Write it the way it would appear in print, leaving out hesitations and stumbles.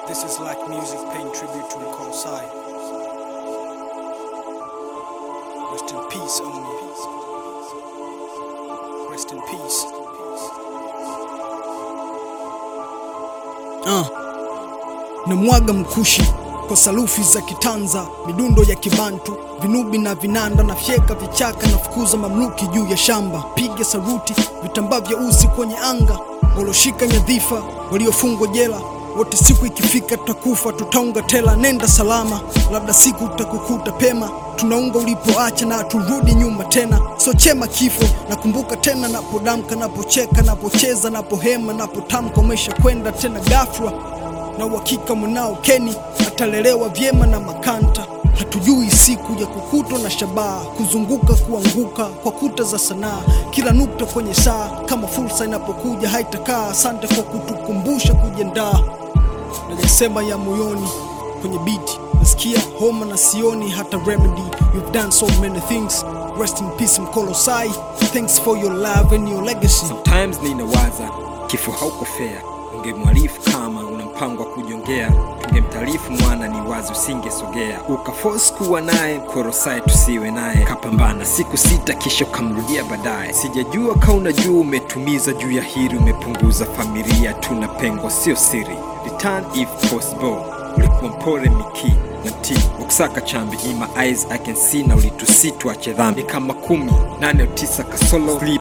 This is like music paying tribute to Kolosai. Rest in peace, only. Rest in peace. Na mwaga mkushi kwa salufi za kitanza, midundo ya kibantu, vinubi na vinanda, na fyeka vichaka na fukuza mamluki juu ya shamba. Piga saruti vitambaa vya uzi kwenye anga, waloshika nyadhifa waliofungwa jela. Wote siku ikifika tutakufa, tutaunga tela. Nenda salama, labda siku tutakukuta pema. Tunaunga ulipoacha na turudi nyuma tena. So chema kifo, nakumbuka tena napodamka, napocheka, napocheza, napohema, napotamka umesha kwenda tena ghafla. Na uhakika mwanao Kenny atalelewa vyema na makanta. Hatujui siku ya kukutwa na shabaha, kuzunguka kuanguka kwa kuta za sanaa. Kila nukta kwenye saa, kama fursa inapokuja haitakaa. Asante kwa kutukumbusha kujiandaa. Najasema ya moyoni kwenye beat, nasikia homa na sioni hata remedy. You've done so many things. Rest in peace Kolosai. Thanks for your love and your legacy. Sometimes ninawaza kifo hauko fair. Ungemwarifu kama una mpango wa kujongea, tungemtaarifu mwana ni wazi usingesogea. Ukaforce kuwa naye Kolosai tusiwe naye, kapambana siku 6 kisha ukamrudia baadaye. Sijajua ka unajua umetumiza juu ya hili, umepunguza familia tunapengwa sio siri. Return if possible, ulikuwa mpore miki na mti ukusaka chambi. In my eyes I can see, na ulitusitwa che dhambi kama 10, 8 au 9 kasolo. Sleep